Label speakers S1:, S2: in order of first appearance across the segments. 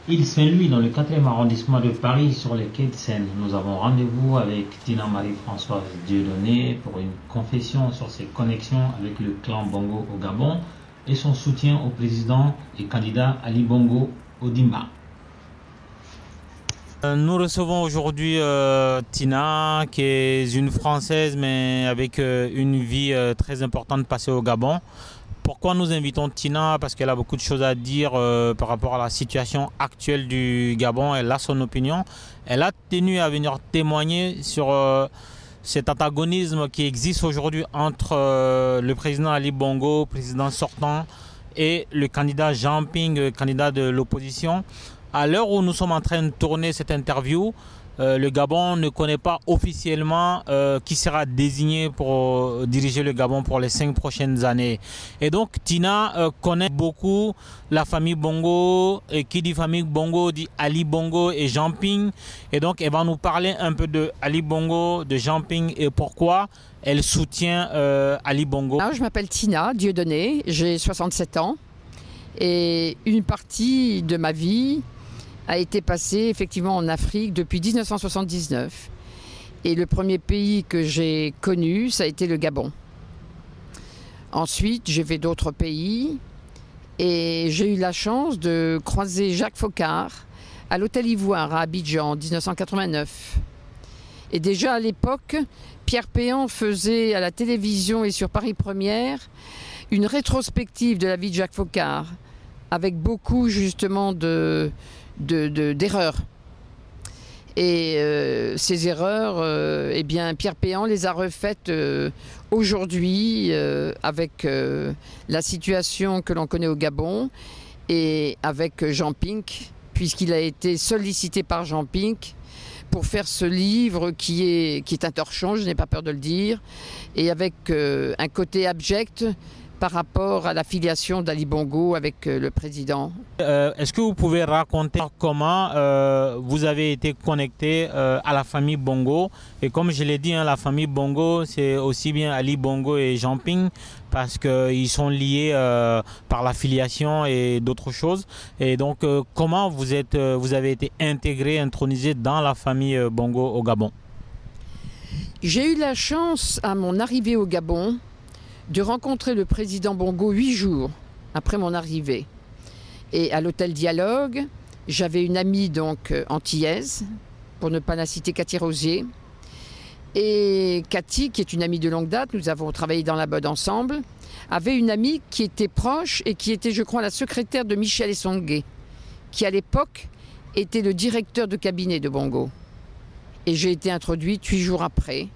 S1: Il Saint-Louis, dans le 4e arrondissement de Paris, sur les quais de Seine. Nous avons rendez-vous avec Tina Marie-Françoise Dieudonné pour une confession sur ses connexions avec le clan Bongo au Gabon et son soutien au président et candidat Ali Bongo Ondimba. Nous recevons aujourd'hui Tina, qui est une Française, mais avec une vie très importante passée au Gabon. Pourquoi nous invitons Tina? Parce qu'elle a beaucoup de choses à dire par rapport à la situation actuelle du Gabon. Elle a son opinion. Elle a tenu à venir témoigner sur cet antagonisme qui existe aujourd'hui entre le président Ali Bongo, président sortant, et le candidat Jean Ping, candidat de l'opposition. À l'heure où nous sommes en train de tourner cette interview, le Gabon ne connaît pas officiellement qui sera désigné pour diriger le Gabon pour les 5 prochaines années. Et donc Tina connaît beaucoup la famille Bongo, et qui dit famille Bongo dit Ali Bongo et Jean Ping. Et donc elle va nous parler un peu de Ali Bongo, de Jean Ping et pourquoi elle soutient Ali Bongo.
S2: Alors, je m'appelle Tina Dieudonné, j'ai 67 ans et une partie de ma vie a été passée effectivement en Afrique depuis 1979. Et le premier pays que j'ai connu, ça a été le Gabon. Ensuite, j'ai fait d'autres pays et j'ai eu la chance de croiser Jacques Foccart à l'Hôtel Ivoire à Abidjan en 1989. Et déjà à l'époque, Pierre Péan faisait à la télévision et sur Paris Première une rétrospective de la vie de Jacques Foccart avec beaucoup justement d'erreurs. Et ces erreurs, eh bien, Pierre Péan les a refaites aujourd'hui avec la situation que l'on connaît au Gabon et avec Jean Ping, puisqu'il a été sollicité par Jean Ping pour faire ce livre qui est un torchon, je n'ai pas peur de le dire, et avec un côté abject par rapport à l'affiliation d'Ali Bongo avec le président.
S1: Est-ce que vous pouvez raconter comment vous avez été connecté à la famille Bongo? Et comme je l'ai dit, hein, la famille Bongo, c'est aussi bien Ali Bongo et Jean Ping, parce qu'ils sont liés par l'affiliation et d'autres choses. Et donc, comment vous avez été intégré, intronisé dans la famille Bongo au Gabon?
S2: J'ai eu la chance, à mon arrivée au Gabon, de rencontrer le président Bongo 8 jours après mon arrivée. Et à l'hôtel Dialogue, j'avais une amie donc antillaise, pour ne pas la citer, Cathy Rosier. Et Cathy, qui est une amie de longue date, nous avons travaillé dans la mode ensemble, avait une amie qui était proche et qui était, je crois, la secrétaire de Michel Essongué, qui à l'époque était le directeur de cabinet de Bongo. Et j'ai été introduite 8 jours après,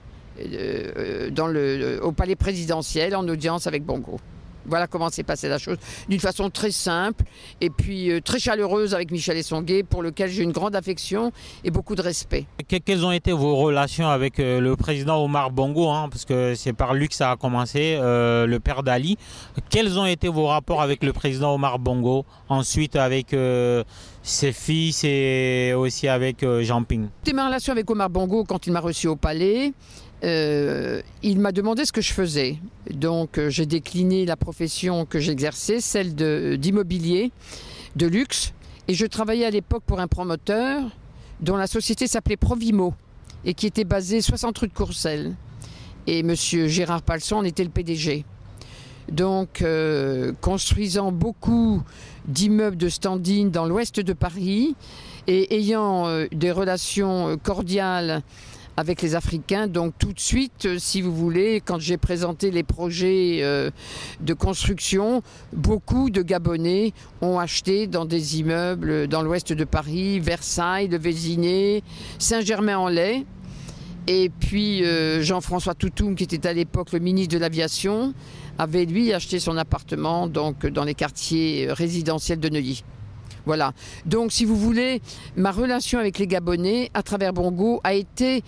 S2: au palais présidentiel en audience avec Bongo. Voilà comment s'est passée la chose, d'une façon très simple et puis très chaleureuse avec Michel Essongué, pour lequel j'ai une grande affection et beaucoup de respect.
S1: Quelles ont été vos relations avec le président Omar Bongo, hein, parce que c'est par lui que ça a commencé, le père d'Ali. Quels ont été vos rapports avec le président Omar Bongo, ensuite avec ses fils et aussi avec Jean Ping?
S2: C'était ma relation avec Omar Bongo quand il m'a reçu au palais. Il m'a demandé ce que je faisais. Donc j'ai décliné la profession que j'exerçais, celle d'immobilier de luxe. Et je travaillais à l'époque pour un promoteur dont la société s'appelait Provimo et qui était basé 60 rue de Courcelles. Et monsieur Gérard Palson en était le PDG. Donc construisant beaucoup d'immeubles de standing dans l'ouest de Paris et ayant des relations cordiales avec les Africains. Donc tout de suite, si vous voulez, quand j'ai présenté les projets de construction, beaucoup de Gabonais ont acheté dans des immeubles dans l'ouest de Paris, Versailles, Le Vésiné, Saint-Germain-en-Laye. Et puis Jean-François Toutoum, qui était à l'époque le ministre de l'Aviation, avait lui acheté son appartement donc, dans les quartiers résidentiels de Neuilly. Voilà. Donc, si vous voulez, ma relation avec les Gabonais, à travers Bongo, a été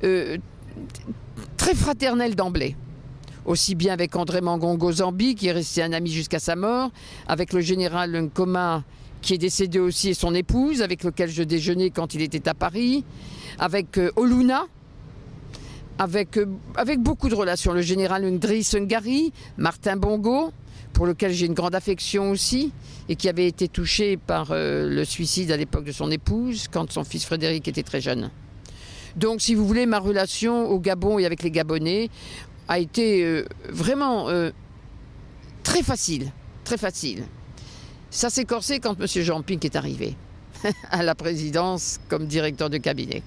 S2: très fraternelle d'emblée. Aussi bien avec André Mangongo Zambi, qui est resté un ami jusqu'à sa mort, avec le général Nkoma, qui est décédé aussi, et son épouse, avec lequel je déjeunais quand il était à Paris, avec Oluna, avec beaucoup de relations. Le général Ndriss Ngari, Martin Bongo, pour lequel j'ai une grande affection aussi, et qui avait été touché par le suicide à l'époque de son épouse, quand son fils Frédéric était très jeune. Donc, si vous voulez, ma relation au Gabon et avec les Gabonais a été vraiment très facile, très facile. Ça s'est corsé quand M. Jean Ping est arrivé à la présidence comme directeur de cabinet.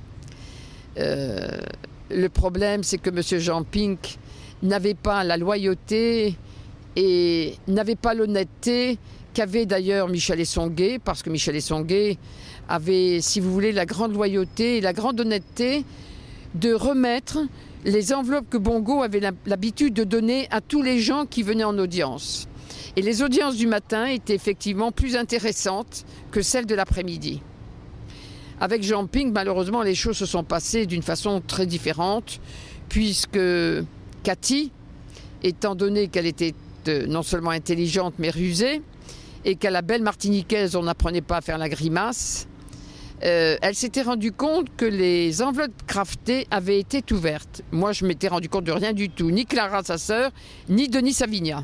S2: Le problème, c'est que M. Jean Ping n'avait pas la loyauté et n'avait pas l'honnêteté qu'avait d'ailleurs Michel Essonguet, parce que Michel Essonguet avait, si vous voulez, la grande loyauté et la grande honnêteté de remettre les enveloppes que Bongo avait l'habitude de donner à tous les gens qui venaient en audience. Et les audiences du matin étaient effectivement plus intéressantes que celles de l'après-midi. Avec Jean Ping, malheureusement, les choses se sont passées d'une façon très différente, puisque Cathy, étant donné qu'elle était non seulement intelligente mais rusée, et qu'à la belle martiniquaise, on n'apprenait pas à faire la grimace, elle s'était rendue compte que les enveloppes craftées avaient été ouvertes. Moi, je m'étais rendu compte de rien du tout, ni Clara, sa sœur, ni Denis Savigna.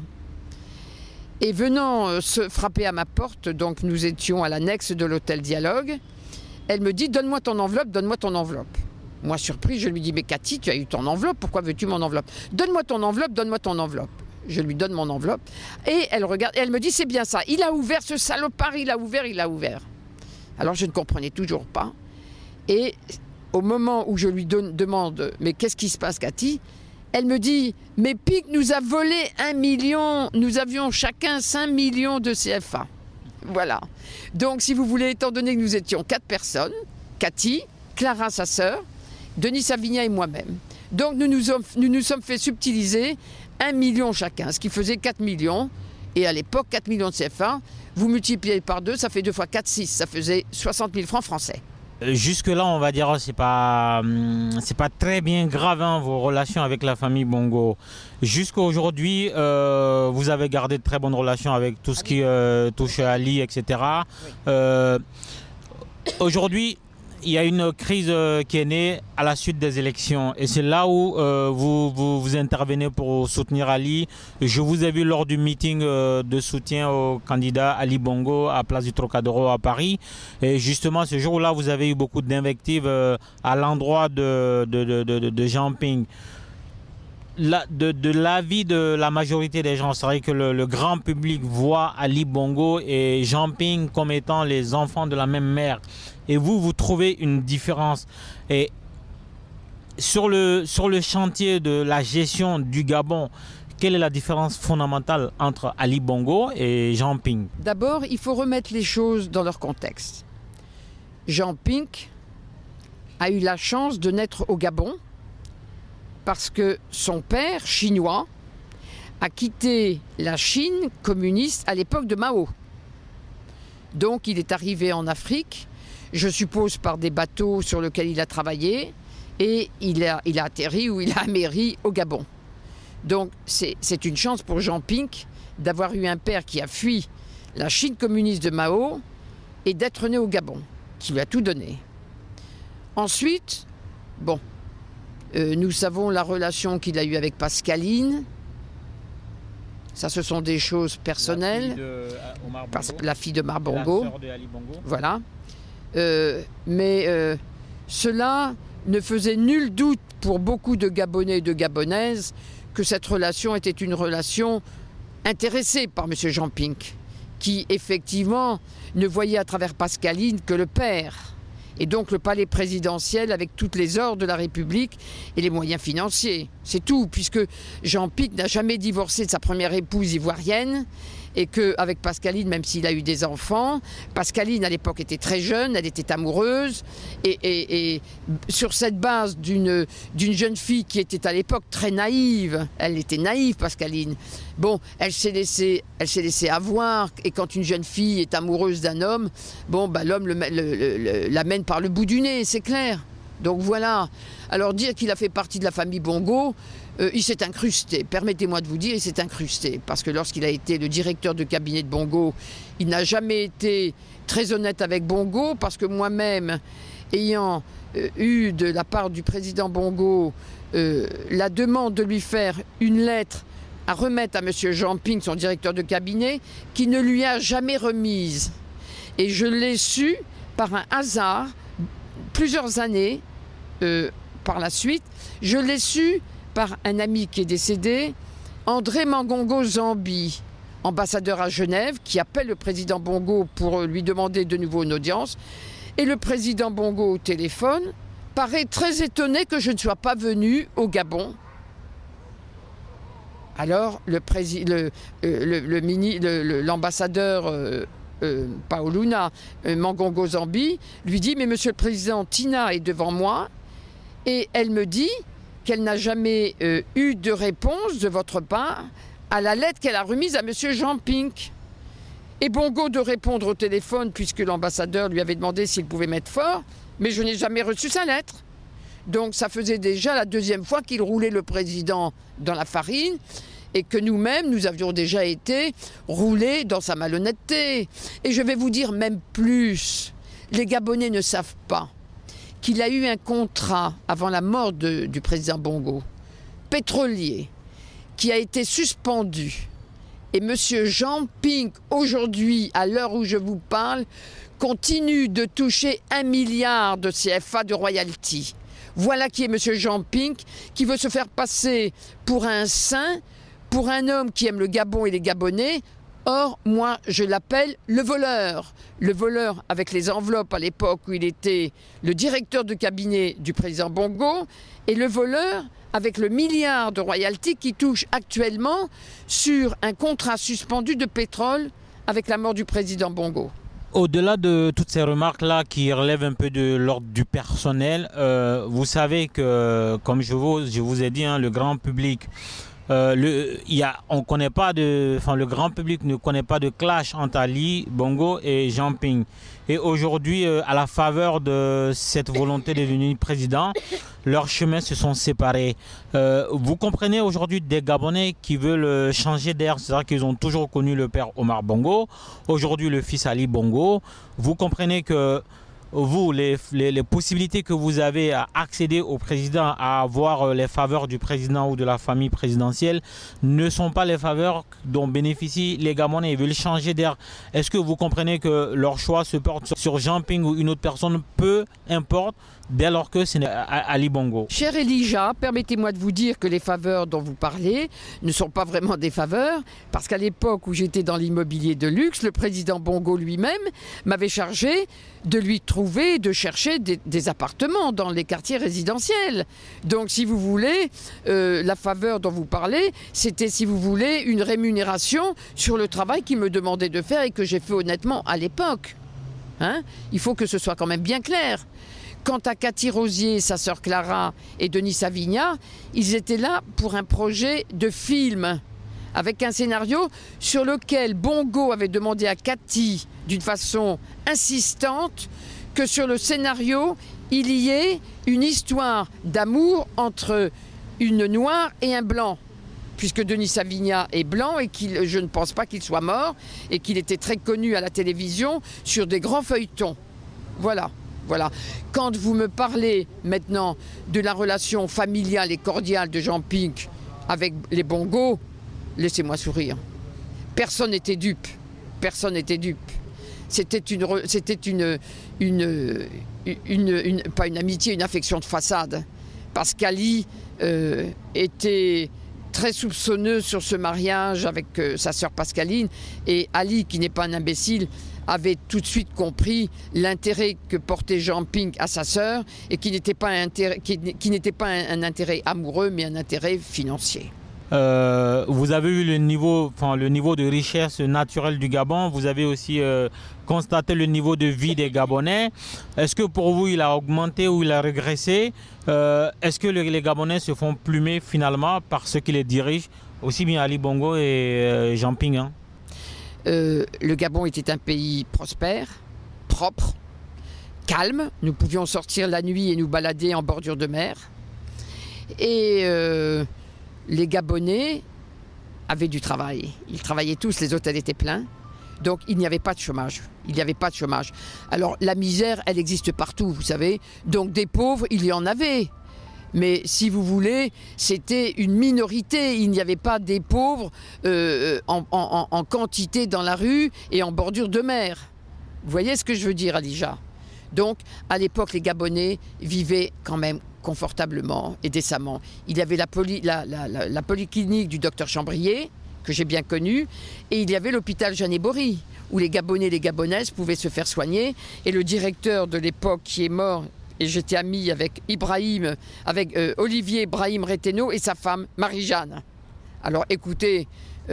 S2: Et venant se frapper à ma porte, donc nous étions à l'annexe de l'hôtel Dialogue, elle me dit « Donne-moi ton enveloppe, donne-moi ton enveloppe ». Moi, surpris, je lui dis « Mais Cathy, tu as eu ton enveloppe, pourquoi veux-tu mon enveloppe ?»« Donne-moi ton enveloppe, donne-moi ton enveloppe ». Je lui donne mon enveloppe et elle regarde et elle me dit « C'est bien ça, il a ouvert ce salopard, il a ouvert ». Alors je ne comprenais toujours pas. Et au moment où je lui demande « Mais qu'est-ce qui se passe, Cathy ?» Elle me dit « Mais Pic nous a volé 1 million, nous avions chacun 5 millions de CFA. » Voilà. Donc, si vous voulez, étant donné que nous étions 4 personnes, Cathy, Clara, sa sœur, Denis Savigna et moi-même. Donc, nous nous sommes fait subtiliser 1 million chacun, ce qui faisait 4 millions. Et à l'époque, 4 millions de CFA, vous multipliez par 2, ça fait 2 fois 4, 6. Ça faisait 60 000 francs français.
S1: Jusque-là, on va dire, c'est pas très bien grave, hein, vos relations avec la famille Bongo. Jusqu'à aujourd'hui, vous avez gardé de très bonnes relations avec tout ce qui touche à Ali, etc. Oui. Aujourd'hui, il y a une crise qui est née à la suite des élections. Et c'est là où vous intervenez pour soutenir Ali. Je vous ai vu lors du meeting de soutien au candidat Ali Bongo à Place du Trocadéro à Paris. Et justement, ce jour-là, vous avez eu beaucoup d'invectives à l'endroit de Jean Ping. De l'avis de la majorité des gens, c'est vrai que le grand public voit Ali Bongo et Jean Ping comme étant les enfants de la même mère. Et vous trouvez une différence. Et sur le chantier de la gestion du Gabon, quelle est la différence fondamentale entre Ali Bongo et Jean Ping?
S2: D'abord, il faut remettre les choses dans leur contexte. Jean Ping a eu la chance de naître au Gabon parce que son père, chinois, a quitté la Chine communiste à l'époque de Mao. Donc il est arrivé en Afrique, je suppose par des bateaux sur lesquels il a travaillé, et il a atterri ou il a améri au Gabon. Donc c'est une chance pour Jean Ping d'avoir eu un père qui a fui la Chine communiste de Mao et d'être né au Gabon, qui lui a tout donné. Ensuite, bon, nous savons la relation qu'il a eue avec Pascaline. Ça, ce sont des choses personnelles. La fille de Omar Bongo. La sœur de Ali Bongo. Voilà. Mais cela ne faisait nul doute pour beaucoup de Gabonais et de Gabonaises que cette relation était une relation intéressée par M. Jean Ping, qui effectivement ne voyait à travers Pascaline que le père. Et donc le palais présidentiel avec toutes les ordres de la République et les moyens financiers. C'est tout, puisque Jean Ping n'a jamais divorcé de sa première épouse ivoirienne et qu'avec Pascaline, même s'il a eu des enfants, Pascaline à l'époque était très jeune, elle était amoureuse et sur cette base d'une jeune fille qui était à l'époque très naïve, elle était naïve Pascaline, bon, elle s'est laissée avoir, et quand une jeune fille est amoureuse d'un homme, bon, bah, l'homme l'amène par le bout du nez, c'est clair. Donc voilà, alors dire qu'il a fait partie de la famille Bongo, il s'est incrusté, permettez-moi de vous dire, il s'est incrusté, parce que lorsqu'il a été le directeur de cabinet de Bongo, il n'a jamais été très honnête avec Bongo, parce que moi-même, ayant eu de la part du président Bongo la demande de lui faire une lettre à remettre à M. Jean-Ping, son directeur de cabinet, qui ne lui a jamais remise. Et je l'ai su par un hasard, plusieurs années par la suite. Je l'ai su par un ami qui est décédé, André Mangongo Zambi, ambassadeur à Genève, qui appelle le président Bongo pour lui demander de nouveau une audience. Et le président Bongo au téléphone paraît très étonné que je ne sois pas venu au Gabon. Alors l'ambassadeur Paoluna Mangongo Zambi lui dit « Mais monsieur le président, Tina est devant moi et elle me dit qu'elle n'a jamais eu de réponse de votre part à la lettre qu'elle a remise à monsieur Jean-Ping. » Et Bongo de répondre au téléphone, puisque l'ambassadeur lui avait demandé s'il pouvait mettre fort, mais je n'ai jamais reçu sa lettre. Donc ça faisait déjà la deuxième fois qu'il roulait le président dans la farine et que nous-mêmes, nous avions déjà été roulés dans sa malhonnêteté. Et je vais vous dire même plus, les Gabonais ne savent pas qu'il a eu un contrat avant la mort du président Bongo, pétrolier, qui a été suspendu. Et M. Jean-Ping, aujourd'hui, à l'heure où je vous parle, continue de toucher 1 milliard de CFA de royalties. Voilà qui est M. Jean-Ping, qui veut se faire passer pour un saint, pour un homme qui aime le Gabon et les Gabonais. Or, moi, je l'appelle le voleur. Le voleur avec les enveloppes à l'époque où il était le directeur de cabinet du président Bongo, et le voleur avec le milliard de royalties qui touche actuellement sur un contrat suspendu de pétrole avec la mort du président Bongo.
S1: Au-delà de toutes ces remarques-là qui relèvent un peu de l'ordre du personnel, vous savez que, comme je vous ai dit, hein, le grand public, on connaît pas le grand public ne connaît pas de clash entre Ali Bongo et Jean-Ping. Et aujourd'hui, à la faveur de cette volonté de devenir président, leurs chemins se sont séparés. Vous comprenez aujourd'hui des Gabonais qui veulent changer d'air, c'est-à-dire qu'ils ont toujours connu le père Omar Bongo, aujourd'hui le fils Ali Bongo. Vous comprenez que vous, les possibilités que vous avez à accéder au président, à avoir les faveurs du président ou de la famille présidentielle, ne sont pas les faveurs dont bénéficient les Gabonais. Ils veulent changer d'air. Est-ce que vous comprenez que leur choix se porte sur Jean-Ping ou une autre personne, peu importe, dès lors que c'est Ali Bongo?
S2: Cher Elijah, permettez-moi de vous dire que les faveurs dont vous parlez ne sont pas vraiment des faveurs, parce qu'à l'époque où j'étais dans l'immobilier de luxe, le président Bongo lui-même m'avait chargé de lui trouver, de chercher des appartements dans les quartiers résidentiels. Donc si vous voulez, la faveur dont vous parlez, c'était, si vous voulez, une rémunération sur le travail qu'il me demandait de faire et que j'ai fait honnêtement à l'époque. Hein? Il faut que ce soit quand même bien clair. Quant à Cathy Rosier, sa sœur Clara et Denis Savigna, ils étaient là pour un projet de film avec un scénario sur lequel Bongo avait demandé à Cathy d'une façon insistante que sur le scénario, il y ait une histoire d'amour entre une noire et un blanc. Puisque Denis Savigna est blanc et je ne pense pas qu'il soit mort et qu'il était très connu à la télévision sur des grands feuilletons. Voilà. Voilà. Quand vous me parlez maintenant de la relation familiale et cordiale de Jean-Ping avec les Bongo, laissez-moi sourire. Personne n'était dupe. Personne n'était dupe. C'était pas une amitié, une affection de façade. Parce qu'Ali était très soupçonneux sur ce mariage avec sa sœur Pascaline. Et Ali, qui n'est pas un imbécile, avait tout de suite compris l'intérêt que portait Jean-Ping à sa sœur et qui n'était pas un intérêt amoureux, mais un intérêt financier.
S1: Vous avez eu le niveau de richesse naturelle du Gabon. Vous avez aussi constaté le niveau de vie des Gabonais. Est-ce que pour vous, il a augmenté ou il a régressé? Est-ce que les Gabonais se font plumer finalement par ceux qui les dirigent, aussi bien Ali Bongo et Jean-Ping, hein?
S2: Le Gabon était un pays prospère, propre, calme. Nous pouvions sortir la nuit et nous balader en bordure de mer. Et les Gabonais avaient du travail. Ils travaillaient tous, les hôtels étaient pleins. Donc il n'y avait pas de chômage. Il n'y avait pas de chômage. Alors la misère, elle existe partout, vous savez. Donc des pauvres, il y en avait. Mais si vous voulez, c'était une minorité. Il n'y avait pas des pauvres en quantité dans la rue et en bordure de mer. Vous voyez ce que je veux dire, Alija? Donc, à l'époque, les Gabonais vivaient quand même confortablement et décemment. Il y avait la polyclinique du docteur Chambrier, que j'ai bien connu, et il y avait l'hôpital Jeannet-Bory, où les Gabonais et les Gabonaises pouvaient se faire soigner. Et le directeur de l'époque qui est mort, et j'étais ami avec Olivier Brahim Reteno et sa femme Marie-Jeanne. Alors écoutez,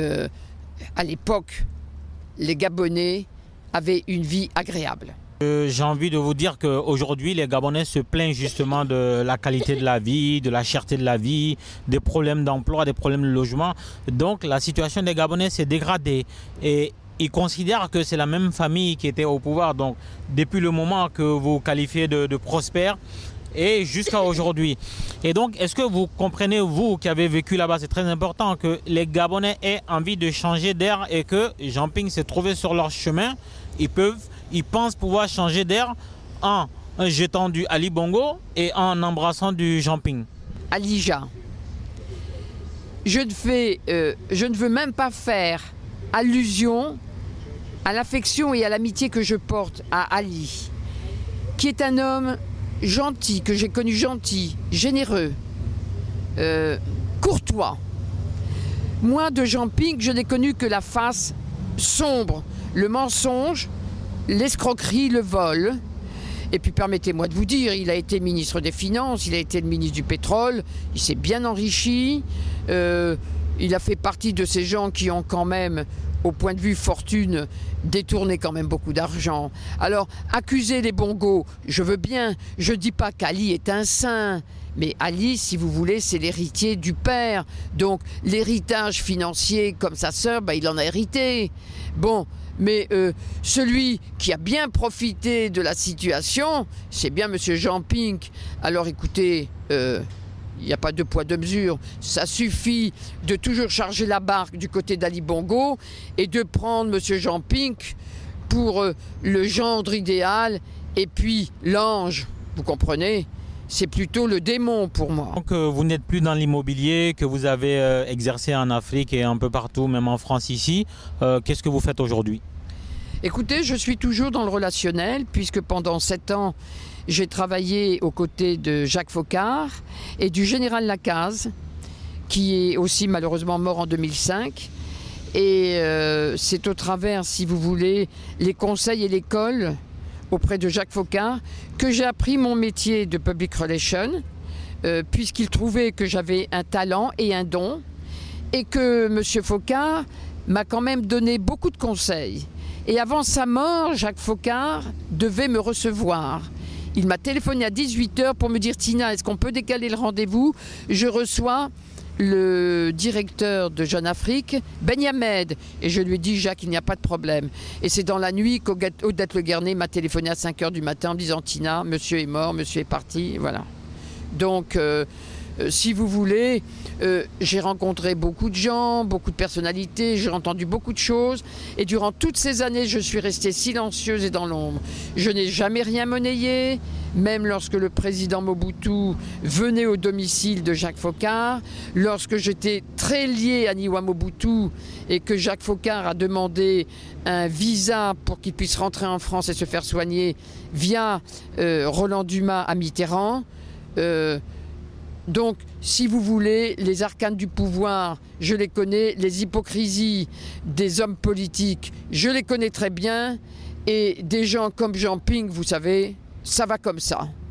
S2: à l'époque, les Gabonais avaient une vie agréable.
S1: J'ai envie de vous dire qu'aujourd'hui, les Gabonais se plaignent justement de la qualité de la vie, de la cherté de la vie, des problèmes d'emploi, des problèmes de logement. Donc la situation des Gabonais s'est dégradée. Et ils considèrent que c'est la même famille qui était au pouvoir. Donc depuis le moment que vous qualifiez de prospère et jusqu'à aujourd'hui. Et donc, est-ce que vous comprenez, vous qui avez vécu là-bas, c'est très important que les Gabonais aient envie de changer d'air et que Jean-Ping s'est trouvé sur leur chemin. Ils pensent pouvoir changer d'air en jetant du Ali Bongo et en embrassant du Jean-Ping.
S2: Alija, je ne veux même pas faire allusion à l'affection et à l'amitié que je porte à Ali, qui est un homme gentil, que j'ai connu gentil, généreux, courtois. Moi, de Jean-Ping, je n'ai connu que la face sombre, le mensonge, l'escroquerie, le vol. Et puis permettez-moi de vous dire, il a été ministre des Finances, il a été le ministre du Pétrole, il s'est bien enrichi, il a fait partie de ces gens qui ont quand même, au point de vue fortune, détourné quand même beaucoup d'argent. Alors, accuser les bongos, je veux bien, je ne dis pas qu'Ali est un saint, mais Ali, si vous voulez, c'est l'héritier du père. Donc, l'héritage financier, comme sa sœur, il en a hérité. Bon, mais celui qui a bien profité de la situation, c'est bien M. Jean-Ping. Alors écoutez, il n'y a pas de poids, de mesure. Ça suffit de toujours charger la barque du côté d'Ali Bongo et de prendre M. Jean-Ping pour le gendre idéal et puis l'ange, vous comprenez? C'est plutôt le démon pour moi.
S1: Donc vous n'êtes plus dans l'immobilier, que vous avez exercé en Afrique et un peu partout, même en France ici. Qu'est-ce que vous faites aujourd'hui?
S2: Écoutez, je suis toujours dans le relationnel, puisque pendant 7 ans, j'ai travaillé aux côtés de Jacques Faucard et du général Lacaze, qui est aussi malheureusement mort en 2005. Et c'est au travers, si vous voulez, les conseils et l'école auprès de Jacques Faucard que j'ai appris mon métier de public relation, puisqu'il trouvait que j'avais un talent et un don, et que M. Faucard m'a quand même donné beaucoup de conseils. Et avant sa mort, Jacques Faucard devait me recevoir. Il m'a téléphoné à 18 h pour me dire « Tina, est-ce qu'on peut décaler le rendez-vous ?» Je reçois le directeur de Jeune Afrique, Ben Yamed. Et je lui ai dit « Jacques, il n'y a pas de problème. » Et c'est dans la nuit qu'Odette Le Guernay m'a téléphoné à 5 h du matin en me disant « Tina, monsieur est mort, monsieur est parti. » Voilà. Donc, si vous voulez, j'ai rencontré beaucoup de gens, beaucoup de personnalités, j'ai entendu beaucoup de choses. Et durant toutes ces années, je suis restée silencieuse et dans l'ombre. Je n'ai jamais rien monnayé, même lorsque le président Mobutu venait au domicile de Jacques Faucard, lorsque j'étais très liée à Niwa Mobutu et que Jacques Faucard a demandé un visa pour qu'il puisse rentrer en France et se faire soigner via Roland Dumas à Mitterrand. Donc, si vous voulez, les arcanes du pouvoir, je les connais, les hypocrisies des hommes politiques, je les connais très bien, et des gens comme Jean-Ping, vous savez, ça va comme ça.